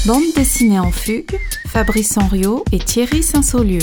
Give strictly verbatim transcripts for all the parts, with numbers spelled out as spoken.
Bande dessinée en fugue, Fabrice Henriot et Thierry Saint-Saulieu.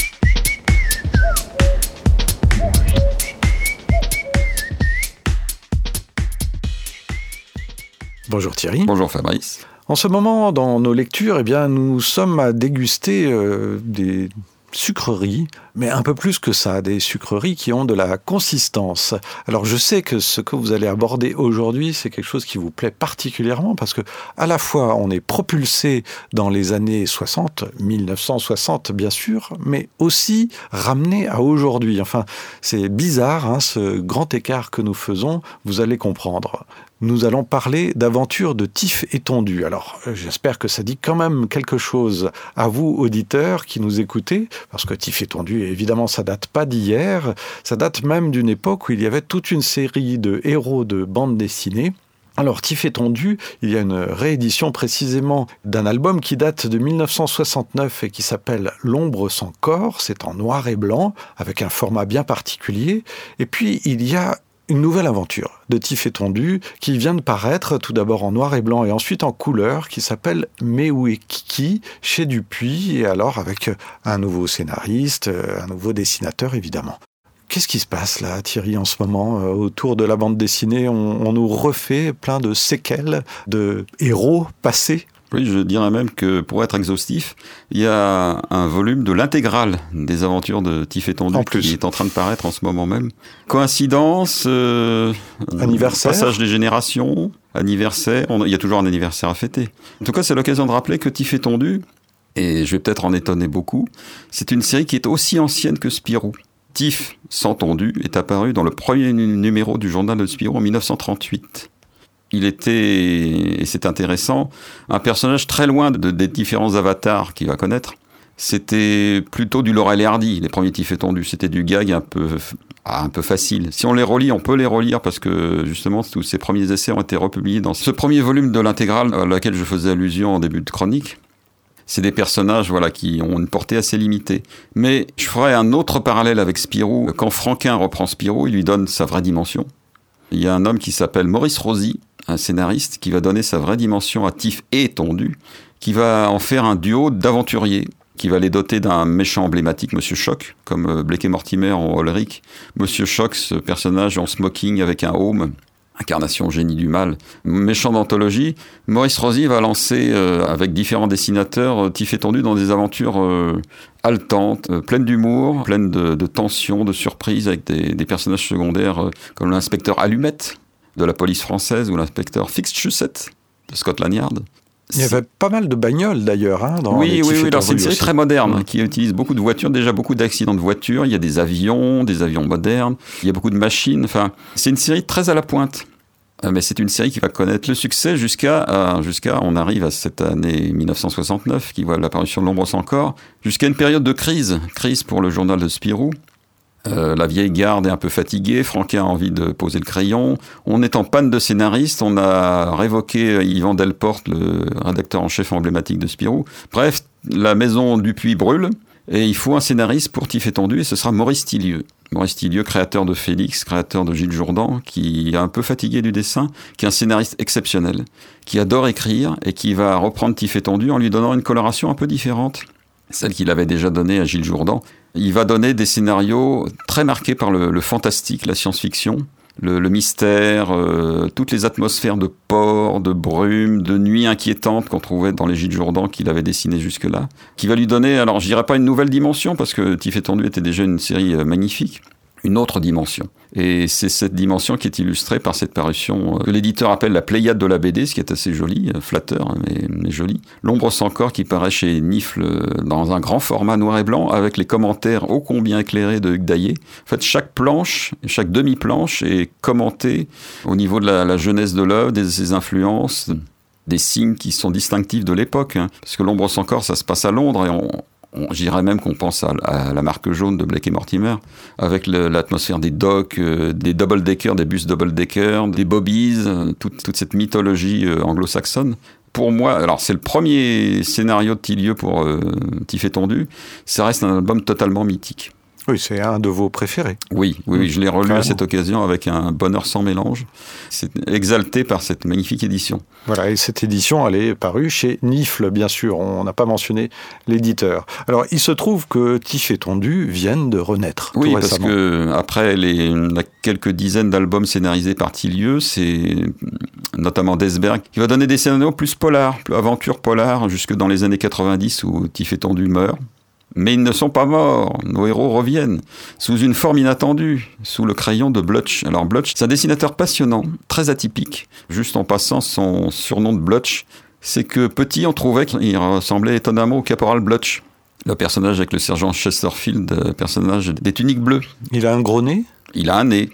Bonjour Thierry. Bonjour Fabrice. En ce moment, dans nos lectures, eh bien, nous sommes à déguster euh, des sucreries, mais un peu plus que ça, des sucreries qui ont de la consistance. Alors je sais que ce que vous allez aborder aujourd'hui, c'est quelque chose qui vous plaît particulièrement parce que à la fois on est propulsé dans les années soixante, mille neuf cent soixante bien sûr, mais aussi ramené à aujourd'hui. Enfin, c'est bizarre, hein, ce grand écart que nous faisons, vous allez comprendre. Nous allons parler d'aventures de Tif et Tondu. Alors, j'espère que ça dit quand même quelque chose à vous, auditeurs, qui nous écoutez, parce que Tif et Tondu, évidemment, ça date pas d'hier, ça date même d'une époque où il y avait toute une série de héros de bande dessinée. Alors, Tif et Tondu, il y a une réédition précisément d'un album qui date de mille neuf cent soixante-neuf et qui s'appelle « L'ombre sans corps ». C'est en noir et blanc, avec un format bien particulier. Et puis, il y a une nouvelle aventure de Tif et Tondu qui vient de paraître tout d'abord en noir et blanc et ensuite en couleur qui s'appelle Mais où est Kiki chez Dupuis et alors avec un nouveau scénariste, un nouveau dessinateur évidemment. Qu'est-ce qui se passe là Thierry en ce moment autour de la bande dessinée? on, on nous refait plein de séquelles de héros passés. Oui, je dirais même que pour être exhaustif, il y a un volume de l'intégrale des aventures de Tif et Tondu qui est en train de paraître en ce moment même. Coïncidence, euh, anniversaire, passage des générations, anniversaire, on, il y a toujours un anniversaire à fêter. En tout cas, c'est l'occasion de rappeler que Tif et Tondu, et je vais peut-être en étonner beaucoup, c'est une série qui est aussi ancienne que Spirou. Tif sans Tondu est apparu dans le premier numéro du journal de Spirou en mille neuf cent trente-huit. Il était, et c'est intéressant, un personnage très loin de, des différents avatars qu'il va connaître. C'était plutôt du Laurel et Hardy, les premiers Tif et Tondu. C'était du gag un peu, un peu facile. Si on les relit, on peut les relire parce que justement, tous ces premiers essais ont été republiés dans ce premier volume de l'intégrale à laquelle je faisais allusion en début de chronique. C'est des personnages voilà, qui ont une portée assez limitée. Mais je ferai un autre parallèle avec Spirou. Quand Franquin reprend Spirou, il lui donne sa vraie dimension. Il y a un homme qui s'appelle Maurice Rosy, un scénariste, qui va donner sa vraie dimension à Tif et Tondu, qui va en faire un duo d'aventuriers, qui va les doter d'un méchant emblématique, Monsieur Choc, comme Blake et Mortimer en Ulrich. Monsieur Choc, ce personnage en smoking avec un home, incarnation génie du mal, méchant d'anthologie. Maurice Rosy va lancer, euh, avec différents dessinateurs, euh, Tif et Tondu dans des aventures euh, haletantes, euh, pleines d'humour, pleines de, de tensions, de surprises, avec des, des personnages secondaires euh, comme l'inspecteur Allumette de la police française ou l'inspecteur Fixchusette de Scotland Yard. Il y avait pas mal de bagnoles d'ailleurs. Hein, dans oui, les oui, oui. Alors, c'est une série aussi. très moderne mmh. qui utilise beaucoup de voitures, déjà beaucoup d'accidents de voitures. Il y a des avions, des avions modernes. Il y a beaucoup de machines. Enfin, c'est une série très à la pointe. Mais c'est une série qui va connaître le succès jusqu'à, euh, jusqu'à, on arrive à cette année mille neuf cent soixante-neuf qui voit l'apparition de L'ombre sans corps, jusqu'à une période de crise, crise pour le journal de Spirou. Euh, la vieille garde est un peu fatiguée, Franquin a envie de poser le crayon. On est en panne de scénariste, on a révoqué Yvan Delporte, le rédacteur en chef emblématique de Spirou. Bref, la maison Dupuis brûle et il faut un scénariste pour Tif et Tondu et ce sera Maurice Tillieu. Maurice Tillieu, créateur de Félix, créateur de Gilles Jourdan, qui est un peu fatigué du dessin, qui est un scénariste exceptionnel, qui adore écrire et qui va reprendre Tif et Tondu en lui donnant une coloration un peu différente, celle qu'il avait déjà donnée à Gilles Jourdan. Il va donner des scénarios très marqués par le, le fantastique, la science-fiction, le, le mystère, euh, toutes les atmosphères de port, de brume, de nuit inquiétante qu'on trouvait dans les Gilles Jourdan qu'il avait dessiné jusque-là, qui va lui donner, alors je dirais pas une nouvelle dimension, parce que Tif et Tondu était déjà une série magnifique, une autre dimension. Et c'est cette dimension qui est illustrée par cette parution que l'éditeur appelle la Pléiade de la B D, ce qui est assez joli, flatteur, mais, mais joli. L'ombre sans corps qui paraît chez Nifl dans un grand format noir et blanc avec les commentaires ô combien éclairés de Hugues Daillet. En fait, chaque planche, chaque demi-planche est commentée au niveau de la, la jeunesse de l'œuvre, de ses influences, des signes qui sont distinctifs de l'époque. Hein. Parce que l'ombre sans corps, ça se passe à Londres et on... On, je dirais même qu'on pense à, à la marque jaune de Blake et Mortimer, avec le, l'atmosphère des docks, euh, des double-decker, des bus double-decker, des bobbies, euh, toute, toute cette mythologie euh, anglo-saxonne. Pour moi, alors c'est le premier scénario de Tillieu pour euh, Tif et Tondu, ça reste un album totalement mythique. Oui, c'est un de vos préférés. Oui, oui, oui je l'ai relu Carrément. à cette occasion avec un bonheur sans mélange. C'est exalté par cette magnifique édition. Voilà, et cette édition, elle est parue chez Nifl, bien sûr. On n'a pas mentionné l'éditeur. Alors, il se trouve que Tif et Tondu viennent de renaître. Oui, tout parce récemment. que après les la quelques dizaines d'albums scénarisés par Tillieux, c'est notamment Desberg qui va donner des scénarios plus polars, plus aventures polars, jusque dans les années quatre-vingt-dix où Tif et Tondu meurent. Mais ils ne sont pas morts, nos héros reviennent, sous une forme inattendue, sous le crayon de Blutch. Alors Blutch, c'est un dessinateur passionnant, très atypique. Juste en passant, son surnom de Blutch, c'est que petit, on trouvait qu'il ressemblait étonnamment au caporal Blutch, le personnage avec le sergent Chesterfield, personnage des tuniques bleues. Il a un gros nez, Il a un nez.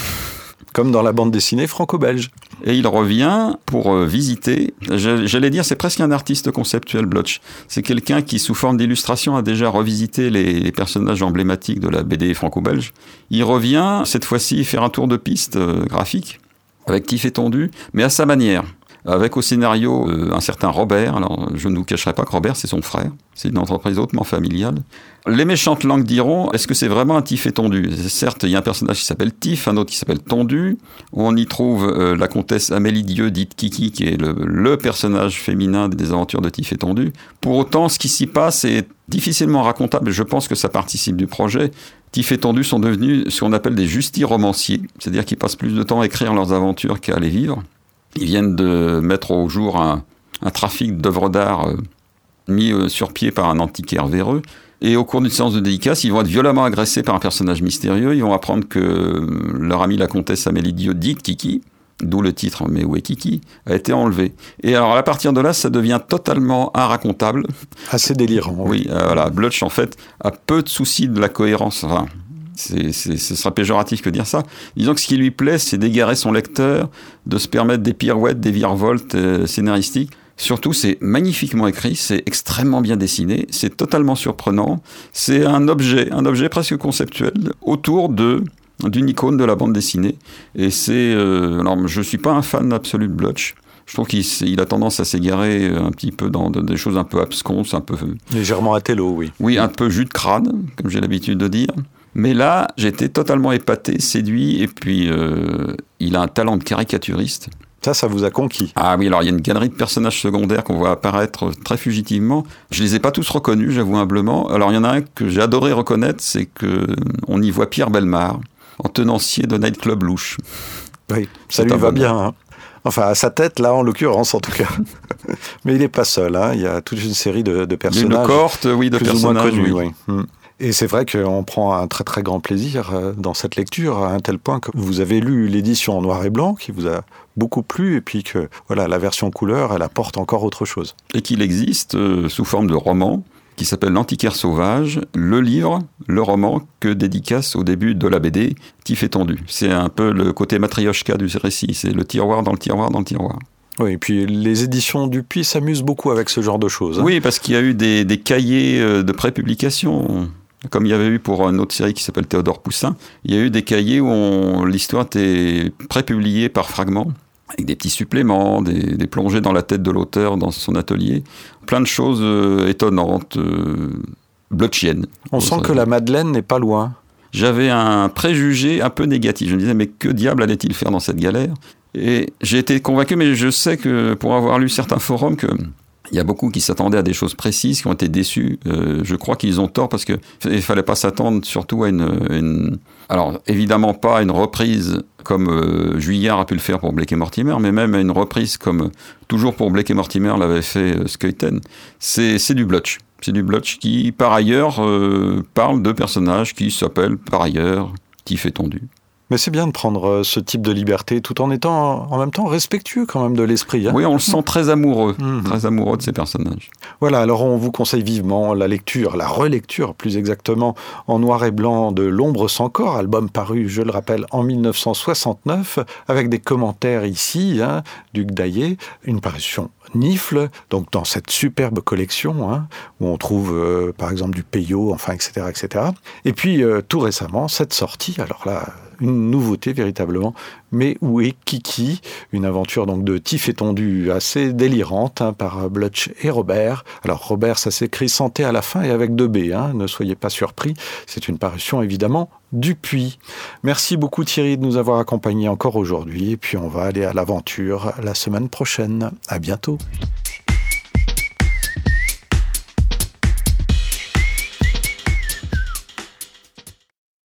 comme dans la bande dessinée franco-belge. Et il revient pour euh, visiter, j'allais dire c'est presque un artiste conceptuel, Blutch. C'est quelqu'un qui sous forme d'illustration a déjà revisité les, les personnages emblématiques de la B D franco-belge. Il revient cette fois-ci faire un tour de piste euh, graphique avec Tif et Tondu, mais à sa manière. Avec au scénario euh, un certain Robert. Alors je ne vous cacherai pas que Robert c'est son frère, c'est une entreprise hautement familiale. Les méchantes langues diront, est-ce que c'est vraiment un Tif et Tondu ? Certes, il y a un personnage qui s'appelle Tif, un autre qui s'appelle Tondu. On y trouve euh, la comtesse Amélie Dieu, dite Kiki, qui est le, le personnage féminin des aventures de Tif et Tondu. Pour autant, ce qui s'y passe est difficilement racontable, et je pense que ça participe du projet. Tif et Tondu sont devenus ce qu'on appelle des justis-romanciers, c'est-à-dire qu'ils passent plus de temps à écrire leurs aventures qu'à les vivre. Ils viennent de mettre au jour un, un trafic d'œuvres d'art euh, mis euh, sur pied par un antiquaire véreux. Et au cours d'une séance de dédicace, ils vont être violemment agressés par un personnage mystérieux. Ils vont apprendre que euh, leur amie la comtesse Amélie Dieu, dite Kiki, d'où le titre « Mais où est Kiki ?», a été enlevée. Et alors à partir de là, ça devient totalement inracontable. Assez délirant. Oui, euh, voilà. Blutch, en fait, a peu de soucis de la cohérence. Enfin, C'est, c'est, ce sera péjoratif que dire ça. Disons que ce qui lui plaît, c'est d'égarer son lecteur, de se permettre des pirouettes, des virevoltes euh, scénaristiques. Surtout, c'est magnifiquement écrit, c'est extrêmement bien dessiné, c'est totalement surprenant. C'est un objet, un objet presque conceptuel autour de, d'une icône de la bande dessinée. Et c'est... Euh, alors, je ne suis pas un fan absolu de Blutch. Je trouve qu'il il a tendance à s'égarer un petit peu dans de, des choses un peu absconses, un peu... Légèrement attello, oui. Oui, un peu jus de crâne, comme j'ai l'habitude de dire. Mais là, j'étais totalement épaté, séduit, et puis euh, il a un talent de caricaturiste. Ça, ça vous a conquis. Ah oui, alors il y a une galerie de personnages secondaires qu'on voit apparaître très fugitivement. Je les ai pas tous reconnus, j'avoue humblement. Alors il y en a un que j'ai adoré reconnaître, c'est que on y voit Pierre Bellemare, en tenancier de Nightclub Louche. Oui, ça C'est lui un va bonheur. bien. Hein. Enfin, à sa tête, là, en l'occurrence, en tout cas. Mais il n'est pas seul. Hein. Il y a toute une série de, de personnages. Il y a une cohorte, oui, de plus personnages. ou moins connus, oui. oui. Mm. Et c'est vrai qu'on prend un très très grand plaisir dans cette lecture, à un tel point que vous avez lu l'édition en noir et blanc, qui vous a beaucoup plu, et puis que voilà, la version couleur, elle apporte encore autre chose. Et qu'il existe euh, sous forme de roman, qui s'appelle L'Antiquaire sauvage, le livre, le roman que dédicace au début de la B D Tif et Tondu. C'est un peu le côté matrioshka du récit, c'est le tiroir dans le tiroir dans le tiroir. Oui, et puis les éditions Dupuis s'amusent beaucoup avec ce genre de choses. Hein. Oui, parce qu'il y a eu des, des cahiers de prépublication, comme il y avait eu pour une autre série qui s'appelle Théodore Poussin. Il y a eu des cahiers où on, l'histoire était prépubliée par fragments, avec des petits suppléments, des, des plongées dans la tête de l'auteur, dans son atelier. Plein de choses euh, étonnantes, euh, blotchiennes. On sent que la Madeleine n'est pas loin. J'avais un préjugé un peu négatif. Je me disais, mais que diable allait-il faire dans cette galère ? Et j'ai été convaincu, mais je sais que pour avoir lu certains forums, que il y a beaucoup qui s'attendaient à des choses précises, qui ont été déçus. Euh, je crois qu'ils ont tort parce qu'il ne fallait pas s'attendre surtout à une, une... Alors, évidemment pas à une reprise comme euh, Juillard a pu le faire pour Blake et Mortimer, mais même à une reprise comme toujours pour Blake et Mortimer l'avait fait euh, Skeuten. C'est, c'est du Blutch. C'est du Blutch qui, par ailleurs, euh, parle de personnages qui s'appellent, par ailleurs, Tif et Tondu. Mais c'est bien de prendre ce type de liberté tout en étant en même temps respectueux quand même de l'esprit. Hein. Oui, on le sent très amoureux, mmh. très amoureux de ces personnages. Voilà, alors on vous conseille vivement la lecture, la relecture plus exactement, en noir et blanc de L'ombre sans corps, album paru, je le rappelle, en dix-neuf cent soixante-neuf, avec des commentaires ici, hein, d'Hugues Daillet, une parution Nifl, donc dans cette superbe collection, hein, où on trouve euh, par exemple du Peyo, enfin, et cetera, et cetera. Et puis euh, tout récemment, cette sortie, alors là... une nouveauté véritablement. Mais où est Kiki? Une aventure donc de Tiff étendu assez délirante hein, par Blutch et Robert. Alors Robert, ça s'écrit sans T à la fin et avec deux B, hein, ne soyez pas surpris. C'est une parution évidemment Dupuis. Merci beaucoup Thierry de nous avoir accompagnés encore aujourd'hui. Et puis on va aller à l'aventure la semaine prochaine. À bientôt.